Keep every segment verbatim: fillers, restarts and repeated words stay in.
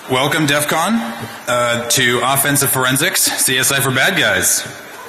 Welcome, DEF CON, uh, to Offensive Forensics, C S I for Bad Guys.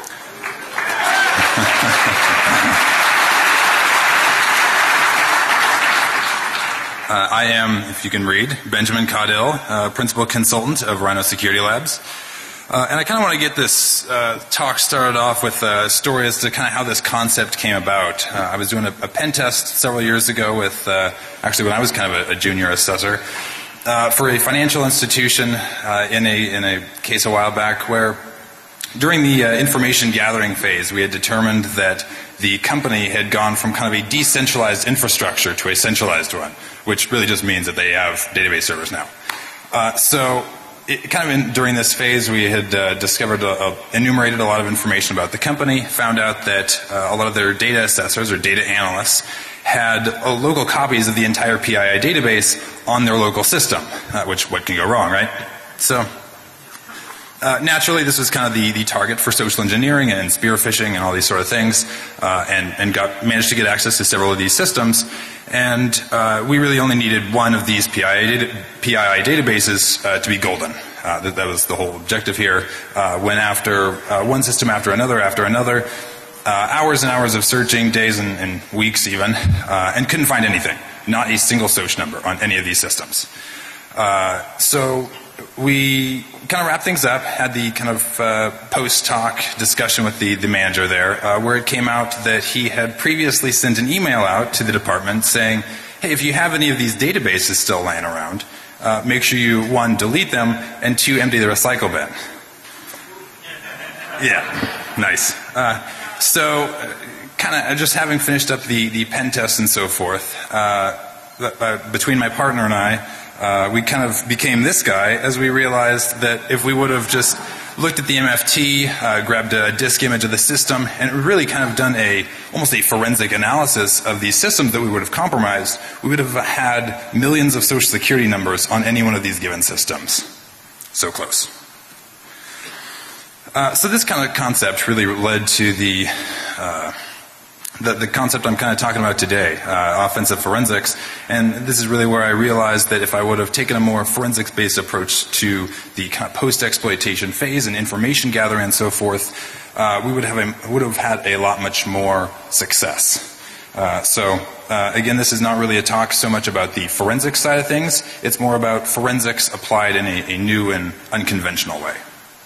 uh, I am, if you can read, Benjamin Caudill, uh, Principal Consultant of Rhino Security Labs. Uh, and I kind of want to get this uh, talk started off with a story as to kind of how this concept came about. Uh, I was doing a, a pen test several years ago with, uh, actually when I was kind of a, a junior assessor, uh, for a financial institution uh, in a in a case a while back where during the uh, information gathering phase we had determined that the company had gone from kind of a decentralized infrastructure to a centralized one, which really just means that they have database servers now. Uh, so It, kind of in, during this phase, we had uh, discovered, a, a, enumerated a lot of information about the company, found out that uh, a lot of their data assessors or data analysts had uh, local copies of the entire P I I database on their local system, uh, which what can go wrong, right? So uh, naturally, this was kind of the, the target for social engineering and spear phishing and all these sort of things, uh, and, and got managed to get access to several of these systems. And uh, we really only needed one of these P I I, data, P I I databases uh, to be golden. Uh, that, that was the whole objective here. Uh, went after uh, one system after another after another, uh, hours and hours of searching, days and, and weeks even, uh, and couldn't find anything. Not a single S O C number on any of these systems. Uh, so we kind of wrapped things up, had the kind of uh, post-talk discussion with the, the manager there, uh, where it came out that he had previously sent an email out to the department saying, hey, if you have any of these databases still laying around, uh, make sure you, one, delete them, and two, empty the recycle bin. Yeah, nice. Uh, so uh, kind of just having finished up the, the pen test and so forth, uh, uh, between my partner and I, Uh, we kind of became this guy as we realized that if we would have just looked at the M F T, uh, grabbed a disk image of the system, and really kind of done a almost a forensic analysis of these systems that we would have compromised, we would have had millions of social security numbers on any one of these given systems. So close. Uh, so this kind of concept really led to the uh, The, the concept I'm kind of talking about today, uh, offensive forensics, and this is really where I realized that if I would have taken a more forensics-based approach to the kind of post-exploitation phase and information gathering and so forth, uh, we would have a, would have had a lot much more success. Uh, so uh, again, this is not really a talk so much about the forensics side of things. It's more about forensics applied in a, a new and unconventional way.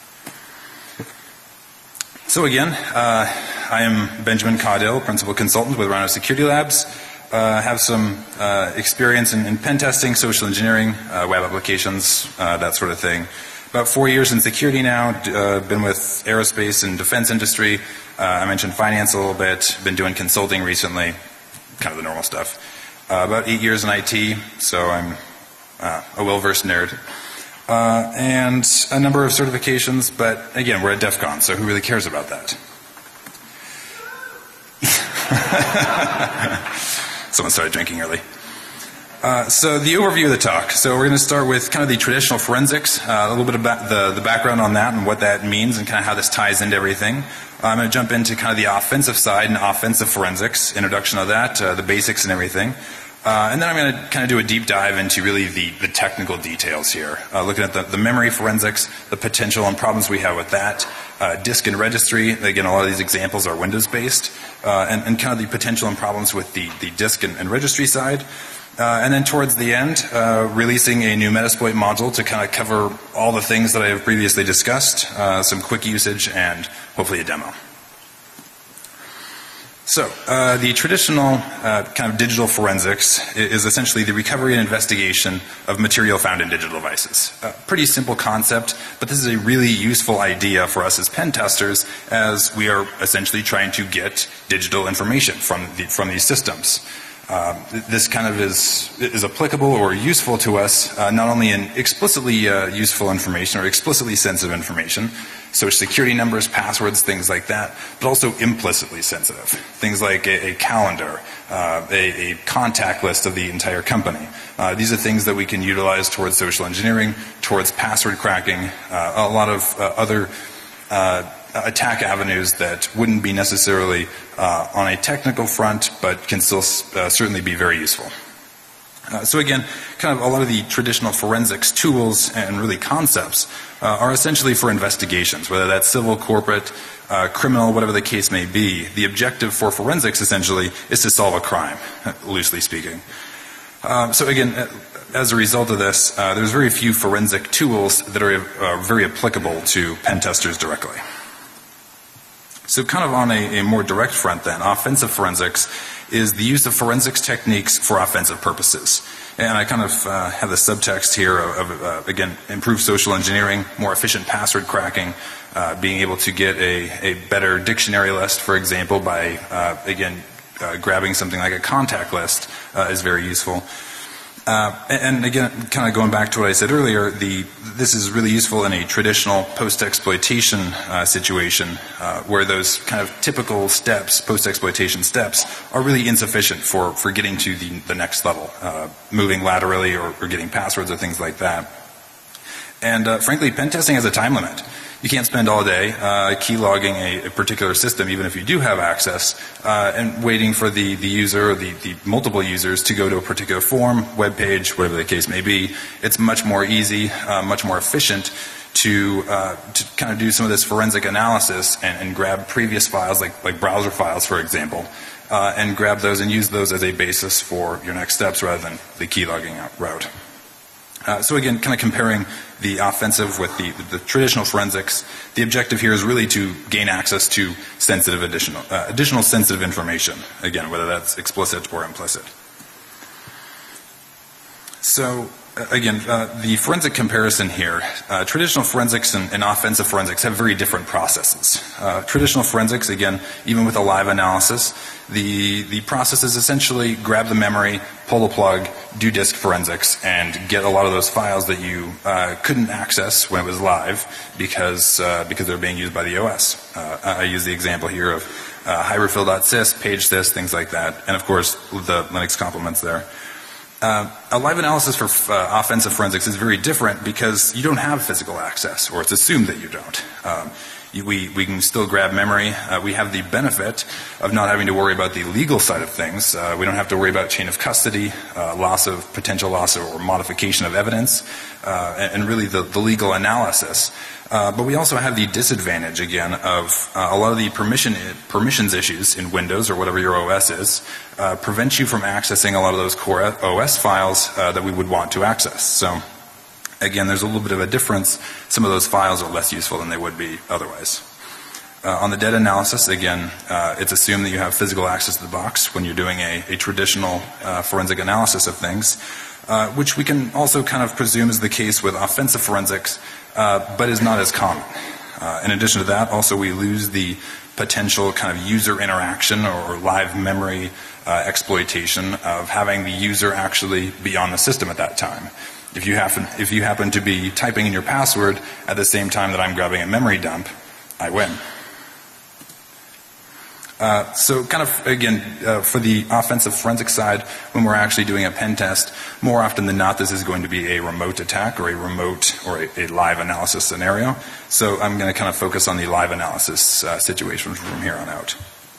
So again, uh, I am Benjamin Caudill, Principal Consultant with Rhino Security Labs. I uh, have some uh, experience in, in pen testing, social engineering, uh, web applications, uh, that sort of thing. About four years in security now, uh, been with aerospace and defense industry. Uh, I mentioned finance a little bit, been doing consulting recently, kind of the normal stuff. Uh, about eight years in I T, so I'm uh, a well-versed nerd. Uh, and a number of certifications, but again, we're at DEF CON, so who really cares about that? Someone started drinking early. Uh, so the overview of the talk. So we're going to start with kind of the traditional forensics, uh, a little bit about the, the background on that and what that means and kind of how this ties into everything. Uh, I'm going to jump into kind of the offensive side and offensive forensics, introduction of that, uh, the basics and everything. Uh, and then I'm going to kind of do a deep dive into really the, the technical details here, uh, looking at the, the memory forensics, the potential and problems we have with that, uh, disk and registry. Again, a lot of these examples are Windows-based, uh, and, and kind of the potential and problems with the, the disk and, and registry side. Uh, and then towards the end, uh, releasing a new Metasploit module to kind of cover all the things that I have previously discussed, uh, some quick usage, and hopefully a demo. So, uh, the traditional uh, kind of digital forensics is essentially the recovery and investigation of material found in digital devices. A pretty simple concept, but this is a really useful idea for us as pen testers, as we are essentially trying to get digital information from the, from these systems. Uh, this kind of is is applicable or useful to us, uh, not only in explicitly uh, useful information or explicitly sensitive information, social security numbers, passwords, things like that, but also implicitly sensitive. Things like a, a calendar, uh, a, a contact list of the entire company. Uh, these are things that we can utilize towards social engineering, towards password cracking, uh, a lot of uh, other uh, attack avenues that wouldn't be necessarily uh, on a technical front, but can still uh, certainly be very useful. Uh, so again, kind of a lot of the traditional forensics tools and really concepts uh, are essentially for investigations, whether that's civil, corporate, uh, criminal, whatever the case may be. The objective for forensics essentially is to solve a crime, loosely speaking. Uh, so again, as a result of this, uh, there's very few forensic tools that are uh, very applicable to pen testers directly. So kind of on a, a more direct front then, offensive forensics is the use of forensics techniques for offensive purposes. And I kind of uh, have the subtext here of, of uh, again, improved social engineering, more efficient password cracking, uh, being able to get a, a better dictionary list, for example, by, uh, again, uh, grabbing something like a contact list uh, is very useful. Uh, and again, kind of going back to what I said earlier, the, this is really useful in a traditional post-exploitation uh, situation uh, where those kind of typical steps, post-exploitation steps, are really insufficient for, for getting to the, the next level, uh, moving laterally or, or getting passwords or things like that. And uh, frankly, pen testing has a time limit. You can't spend all day uh, keylogging a, a particular system, even if you do have access, uh, and waiting for the, the user or the, the multiple users to go to a particular form, web page, whatever the case may be. It's much more easy, uh, much more efficient to, uh, to kind of do some of this forensic analysis and, and grab previous files, like, like browser files, for example, uh, and grab those and use those as a basis for your next steps rather than the keylogging route. Uh, so again, kind of comparing the offensive with the, the traditional forensics, the objective here is really to gain access to sensitive additional, uh, additional sensitive information, again, whether that's explicit or implicit. So uh, again, uh, the forensic comparison here, uh, traditional forensics and, and offensive forensics have very different processes. Uh, traditional forensics, again, even with a live analysis, the, the process is essentially grab the memory, pull the plug, do disk forensics, and get a lot of those files that you uh, couldn't access when it was live because, uh, because they're being used by the O S. Uh, I use the example here of uh, hybridfill.sys, pagesys, things like that, and of course the Linux complements there. Uh, a live analysis for uh, offensive forensics is very different because you don't have physical access, or it's assumed that you don't. Um, you, we, we can still grab memory. Uh, we have the benefit of not having to worry about the legal side of things. Uh, we don't have to worry about chain of custody, uh, loss of potential loss or modification of evidence, uh, and, and really the, the legal analysis. Uh, but we also have the disadvantage, again, of uh, a lot of the permission permissions issues in Windows or whatever your O S is uh, prevent you from accessing a lot of those core O S files uh, that we would want to access. So, again, there's a little bit of a difference. Some of those files are less useful than they would be otherwise. Uh, on the dead analysis, again, uh, it's assumed that you have physical access to the box when you're doing a, a traditional uh, forensic analysis of things, uh, which we can also kind of presume is the case with offensive forensics, Uh, but is not as common. Uh, in addition to that, also we lose the potential kind of user interaction or live memory uh, exploitation of having the user actually be on the system at that time. If you happen, if you happen to be typing in your password at the same time that I'm grabbing a memory dump, I win. Uh, so kind of, again, uh, for the offensive forensic side, when we're actually doing a pen test, more often than not, this is going to be a remote attack or a remote or a, a live analysis scenario. So I'm going to kind of focus on the live analysis uh, situation from here on out.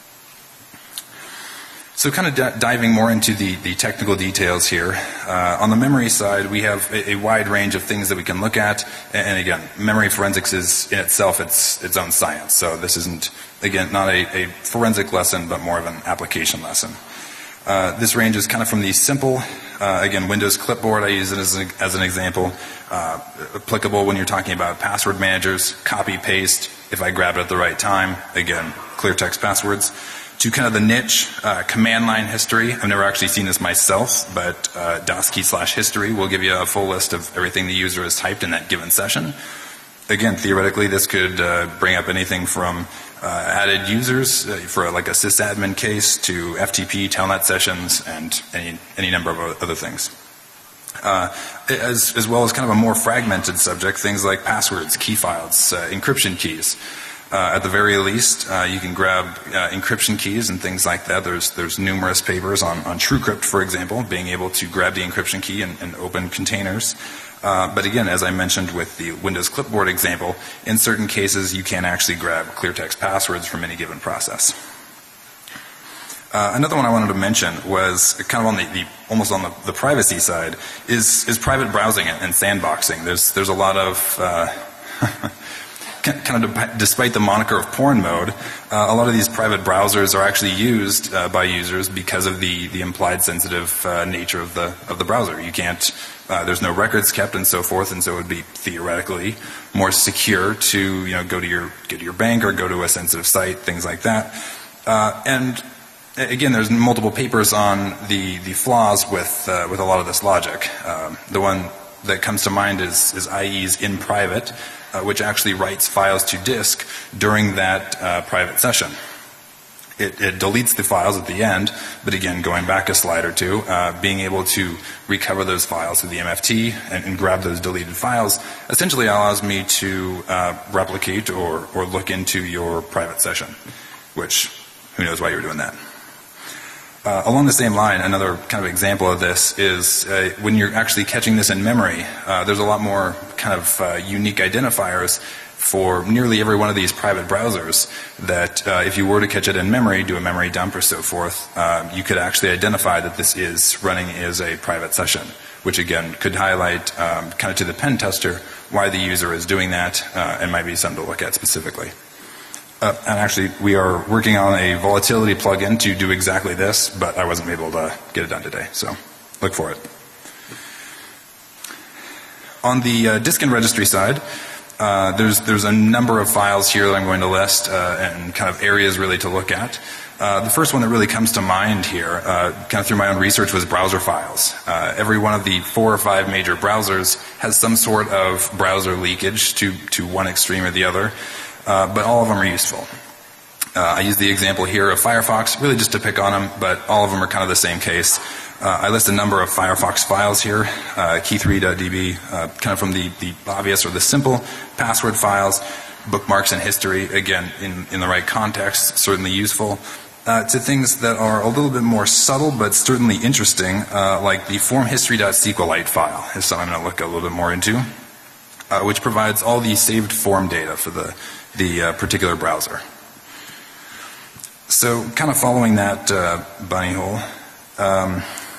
So kind of d diving more into the, the technical details here. Uh, on the memory side, we have a, a wide range of things that we can look at. And, and again, memory forensics is in itself its, its own science. So this isn't, again, not a, a forensic lesson, but more of an application lesson. Uh, this ranges kind of from the simple, uh, again, Windows clipboard, I use it as an, as an example, uh, applicable when you're talking about password managers, copy, paste, if I grab it at the right time, again, clear text passwords, to kind of the niche, uh, command line history. I've never actually seen this myself, but uh, DOSKey slash history will give you a full list of everything the user has typed in that given session. Again, theoretically, this could uh, bring up anything from uh, added users uh, for like a sysadmin case to F T P, telnet sessions, and any, any number of other things. Uh, as, as well as kind of a more fragmented subject, things like passwords, key files, uh, encryption keys. Uh, at the very least, uh, you can grab uh, encryption keys and things like that. There's there's numerous papers on, on TrueCrypt, for example, being able to grab the encryption key and, and open containers. Uh, but again, as I mentioned with the Windows clipboard example, in certain cases you can actually grab clear text passwords from any given process. Uh, another one I wanted to mention was kind of on the, the almost on the, the privacy side is is private browsing and, and sandboxing. There's there's a lot of uh, kind of de- despite the moniker of porn mode, uh, a lot of these private browsers are actually used uh, by users because of the the implied sensitive uh, nature of the of the browser. You can't uh, there's no records kept and so forth, and so it would be theoretically more secure to you know go to your go to your bank or go to a sensitive site, things like that, uh, and again, there's multiple papers on the, the flaws with uh, with a lot of this logic. Um, the one that comes to mind is, is I E's in private, uh, which actually writes files to disk during that uh, private session. It, it deletes the files at the end, but again, going back a slide or two, uh, being able to recover those files with the M F T and, and grab those deleted files essentially allows me to uh, replicate or, or look into your private session, which who knows why you're doing that. Uh, along the same line, another kind of example of this is uh, when you're actually catching this in memory, uh, there's a lot more kind of uh, unique identifiers for nearly every one of these private browsers that uh, if you were to catch it in memory, do a memory dump or so forth, uh, you could actually identify that this is running as a private session, which again could highlight um, kind of to the pen tester why the user is doing that uh, and might be something to look at specifically. Uh, and actually, we are working on a volatility plugin to do exactly this, but I wasn't able to get it done today, so look for it. On the uh, disk and registry side, uh, there's there's a number of files here that I'm going to list uh, and kind of areas really to look at. Uh, the first one that really comes to mind here, uh, kind of through my own research, was browser files. Uh, every one of the four or five major browsers has some sort of browser leakage to, to one extreme or the other. Uh, but all of them are useful. Uh, I use the example here of Firefox, really just to pick on them, but all of them are kind of the same case. Uh, I list a number of Firefox files here, uh, key three dot d b, uh, kind of from the, the obvious or the simple password files, bookmarks and history, again, in, in the right context, certainly useful, uh, to things that are a little bit more subtle but certainly interesting, uh, like the formhistory.sqlite file is something I'm going to look a little bit more into, uh, which provides all the saved form data for the the uh, particular browser. So kind of following that uh, bunny hole, um,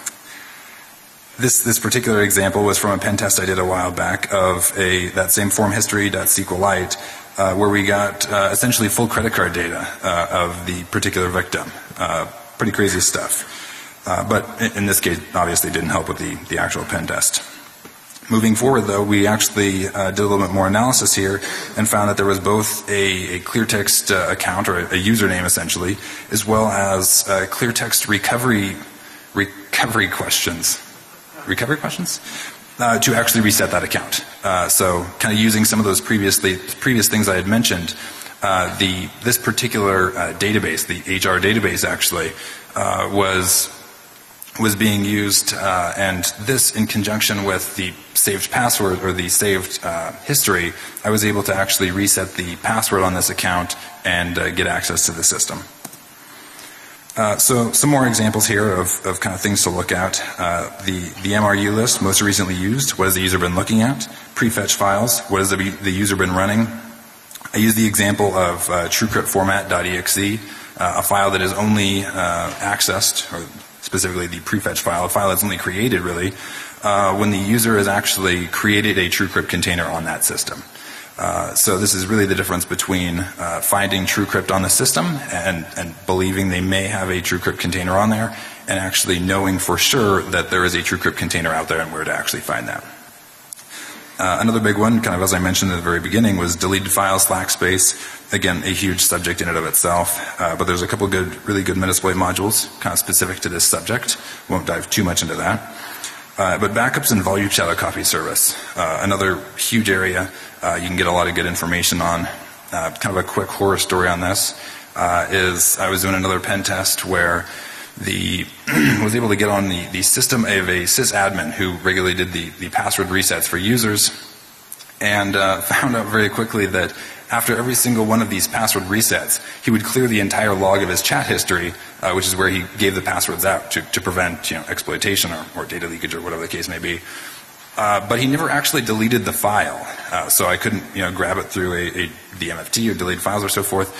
this this particular example was from a pen test I did a while back of a that same formhistory.sqlite uh, where we got uh, essentially full credit card data uh, of the particular victim. Uh, pretty crazy stuff. Uh, but in, in this case, obviously didn't help with the, the actual pen test. Moving forward, though, we actually uh, did a little bit more analysis here and found that there was both a, a clear text uh, account, or a, a username essentially, as well as uh, clear text recovery recovery questions. Recovery questions? Uh, to actually reset that account. Uh, so kind of using some of those previously previous things I had mentioned, uh, the this particular uh, database, the H R database actually, uh, was was being used, uh, and this in conjunction with the saved password or the saved uh, history, I was able to actually reset the password on this account and uh, get access to the system. Uh, so some more examples here of, of kind of things to look at. Uh, the, the M R U list, most recently used. What has the user been looking at? Prefetch files. What has the, the user been running? I use the example of uh, TrueCrypt format.exe, uh, a file that is only uh, accessed, or specifically the prefetch file, a file that's only created really, uh, when the user has actually created a TrueCrypt container on that system. Uh, so this is really the difference between uh, finding TrueCrypt on the system and, and believing they may have a TrueCrypt container on there, and actually knowing for sure that there is a TrueCrypt container out there and where to actually find that. Uh, another big one, kind of as I mentioned at the very beginning, was deleted files, slack space. Again, a huge subject in and of itself, uh, but there's a couple good, really good Metasploit modules kind of specific to this subject. Won't dive too much into that. Uh, but backups and volume shadow copy service, uh, another huge area uh, you can get a lot of good information on. Uh, kind of a quick horror story on this uh, is I was doing another pen test where the was able to get on the, the system of a sysadmin who regularly did the, the password resets for users, and uh, found out very quickly that after every single one of these password resets, he would clear the entire log of his chat history, uh, which is where he gave the passwords out to, to prevent you know, exploitation or, or data leakage or whatever the case may be. Uh, but he never actually deleted the file, uh, so I couldn't you know, grab it through a, a, the M F T or deleted files or so forth.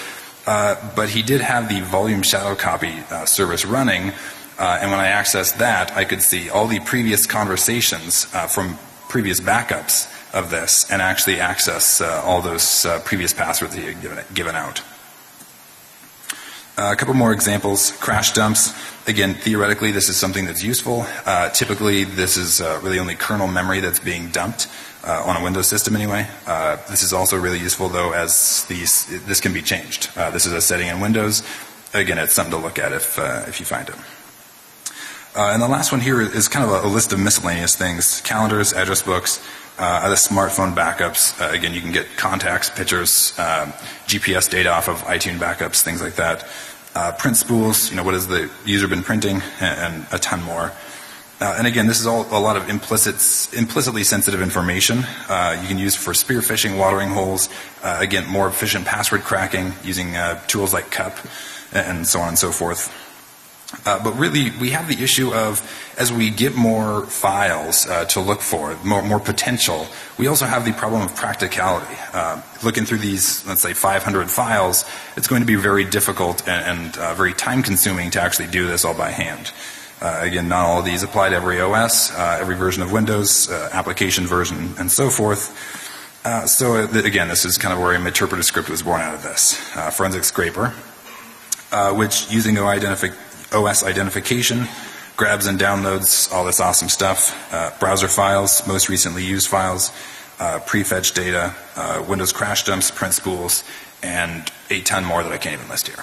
Uh, but he did have the volume shadow copy uh, service running, uh, and when I accessed that, I could see all the previous conversations uh, from previous backups of this and actually access uh, all those uh, previous passwords he had given, given out. Uh, a couple more examples. Crash dumps. Again, theoretically, this is something that's useful. Uh, typically, this is uh, really only kernel memory that's being dumped uh, on a Windows system anyway. Uh, this is also really useful, though, as these, this can be changed. Uh, this is a setting in Windows. Again, it's something to look at if, uh, if you find it. Uh, and the last one here is kind of a, a list of miscellaneous things. Calendars, address books, uh, other smartphone backups. Uh, again, you can get contacts, pictures, uh, G P S data off of iTunes backups, things like that. Uh, print spools, you know, what has the user been printing, and, and a ton more. Uh, and again, this is all a lot of implicit, implicitly sensitive information uh, you can use for spear phishing, watering holes, uh, again, more efficient password cracking using uh, tools like C U P, and so on and so forth. Uh, but really, we have the issue of, as we get more files uh, to look for, more, more potential, we also have the problem of practicality. Uh, looking through these, let's say, five hundred files, it's going to be very difficult and, and uh, very time-consuming to actually do this all by hand. Uh, again, not all of these apply to every O S, uh, every version of Windows, uh, application version, and so forth. Uh, so, uh, again, this is kind of where a interpretive script was born out of this. Uh, Forensic Scraper, uh, which, using O S identification, grabs and downloads all this awesome stuff, uh, browser files, most recently used files, uh, prefetch data, uh, Windows crash dumps, print spools, and a ton more that I can't even list here.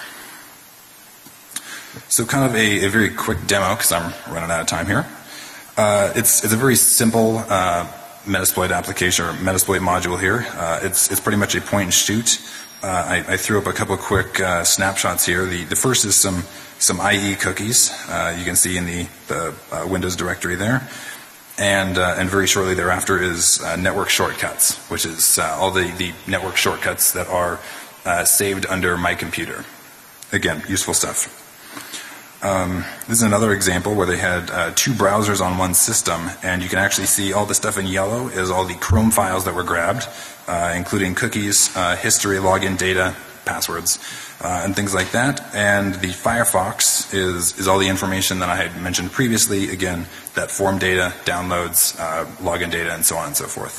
So kind of a, a very quick demo, because I'm running out of time here. Uh, it's, it's a very simple uh, Metasploit application, or Metasploit module here. Uh, it's, it's pretty much a point and shoot. Uh, I, I threw up a couple quick uh, snapshots here. The, the first is some some I E cookies uh, you can see in the, the uh, Windows directory there. And, uh, and very shortly thereafter is uh, network shortcuts, which is uh, all the, the network shortcuts that are uh, saved under My Computer. Again, useful stuff. Um, this is another example where they had uh, two browsers on one system, and you can actually see all the stuff in yellow is all the Chrome files that were grabbed, uh, including cookies, uh, history, login data, passwords, uh, and things like that. And the Firefox is, is all the information that I had mentioned previously, again, that form data, downloads, uh, login data, and so on and so forth.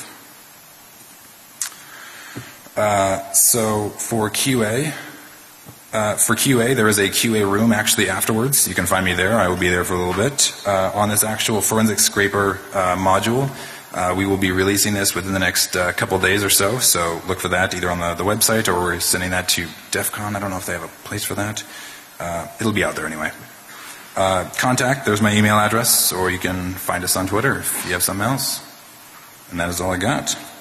Uh, so for Q A, Uh, for Q A, there is a Q A room actually afterwards. You can find me there. I will be there for a little bit. Uh, on this actual Forensic Scraper uh, module, uh, we will be releasing this within the next uh, couple days or so. So look for that either on the, the website, or we're sending that to DEF CON. I don't know if they have a place for that. Uh, it'll be out there anyway. Uh, contact, there's my email address, or you can find us on Twitter if you have something else. And that is all I got.